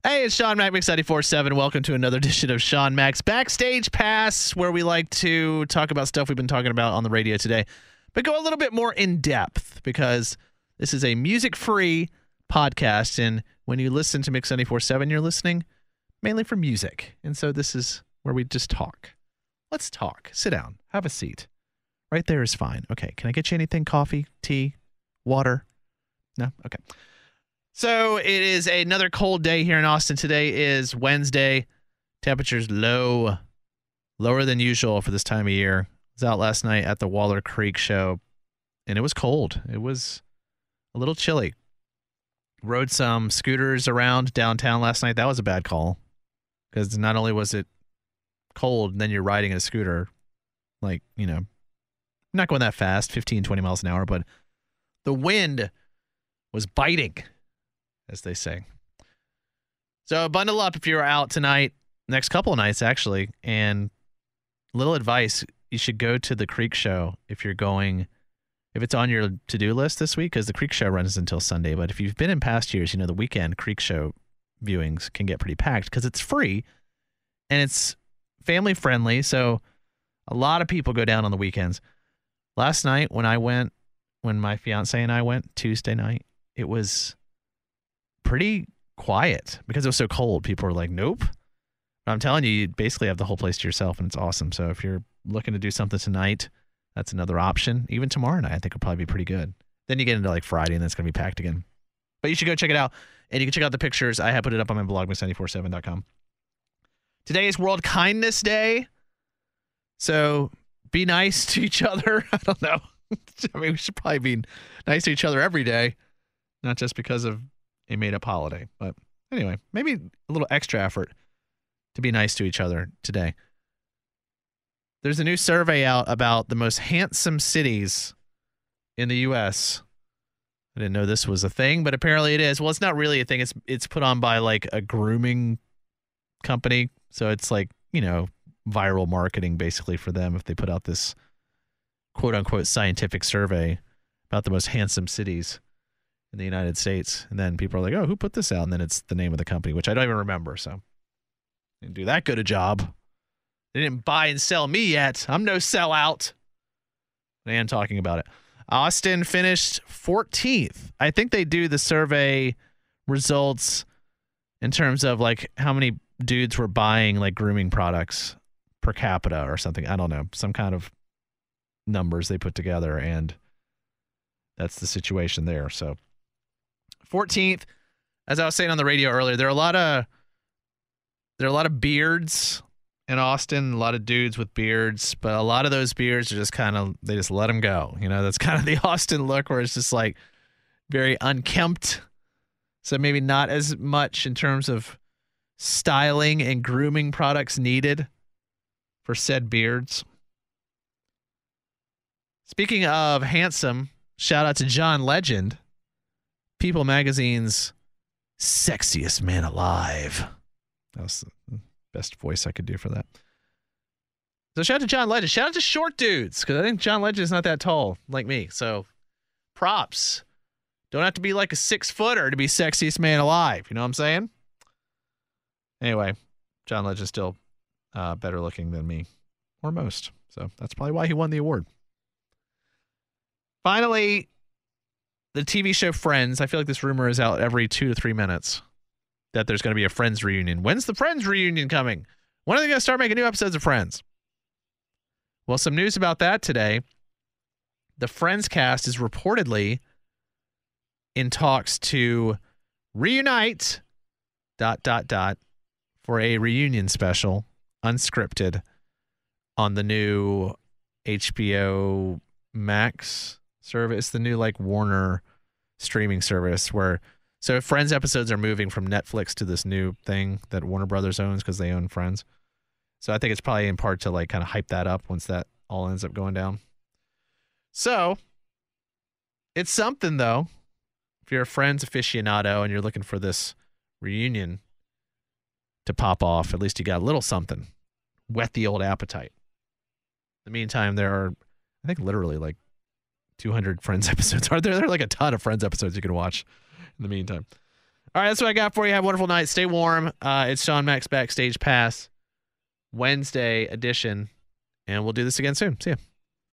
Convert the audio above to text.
Hey, it's Sean Mack, Mix 94.7. Welcome to another edition of Sean Mack's Backstage Pass, where we like to talk about stuff we've been talking about on the radio today, but go a little bit more in depth because this is a music-free podcast, and when you listen to Mix 94.7, you're listening mainly for music, and so this is where we just talk. Let's talk. Sit down. Have a seat. Right there is fine. Okay, can I get you anything? Coffee? Tea? Water? No? Okay. So it is another cold day here in Austin. Today is Wednesday. Temperature's low, lower than usual for this time of year. I was out last night at the Waller Creek show, and it was cold. It was a little chilly. Rode some scooters around downtown last night. That was a bad call because not only was it cold, and then you're riding a scooter, like, you know, not going that fast, 15, 20 miles an hour, but the wind was biting, as they say. So bundle up if you're out tonight, next couple of nights actually, and little advice, you should go to the Creek show if it's on your to-do list this week, because the Creek show runs until Sunday. But if you've been in past years, you know the weekend Creek show viewings can get pretty packed because it's free and it's family friendly, so a lot of people go down on the weekends. Last night when my fiance and I went Tuesday night, it was pretty quiet because it was so cold. People were like, nope. But I'm telling you, you basically have the whole place to yourself, and it's awesome. So if you're looking to do something tonight, that's another option. Even tomorrow night, I think will probably be pretty good. Then you get into like Friday, and then it's going to be packed again. But you should go check it out, and you can check out the pictures. I have put it up on my blog, mix947.com. Today is World Kindness Day. So be nice to each other. I don't know. I mean, we should probably be nice to each other every day, not just because of a made-up holiday. But anyway, maybe a little extra effort to be nice to each other today. There's a new survey out about the most handsome cities in the U.S. I didn't know this was a thing, but apparently it is. Well, it's not really a thing. It's put on by like a grooming company. So it's like, you know, viral marketing basically for them if they put out this quote-unquote scientific survey about the most handsome cities in the United States. And then people are like, oh, who put this out? And then it's the name of the company, which I don't even remember. So didn't do that good a job. They didn't buy and sell me yet. I'm no sellout. I am talking about it. Austin finished 14th. I think they do the survey results in terms of like how many dudes were buying like grooming products per capita or something. I don't know. Some kind of numbers they put together, and that's the situation there. So 14th, as I was saying on the radio earlier, there are a lot of beards in Austin, a lot of dudes with beards, but a lot of those beards are just they just let them go. You know, that's kind of the Austin look where it's just like very unkempt. So maybe not as much in terms of styling and grooming products needed for said beards. Speaking of handsome, shout out to John Legend, People Magazine's sexiest man alive. That was the best voice I could do for that. So shout out to John Legend. Shout out to short dudes, because I think John Legend is not that tall like me. So props. Don't have to be like a 6-footer to be sexiest man alive. You know what I'm saying? Anyway, John Legend's still better looking than me, or most. So that's probably why he won the award. Finally, the TV show Friends. I feel like this rumor is out every 2 to 3 minutes that there's going to be a Friends reunion. When's the Friends reunion coming? When are they going to start making new episodes of Friends? Well, some news about that today. The Friends cast is reportedly in talks to reunite ... for a reunion special, unscripted, on the new HBO Max service, the new like Warner streaming service so Friends episodes are moving from Netflix to this new thing that Warner Brothers owns because they own Friends. So I think it's probably in part to like kind of hype that up once that all ends up going down. So it's something though. If you're a Friends aficionado and you're looking for this reunion to pop off, at least you got a little something. Whet the old appetite. In the meantime, there are, I think, literally like 200 Friends episodes. There are like a ton of Friends episodes you can watch in the meantime. All right, that's what I got for you. Have a wonderful night. Stay warm. It's Sean Max Backstage Pass Wednesday edition, and we'll do this again soon. See ya.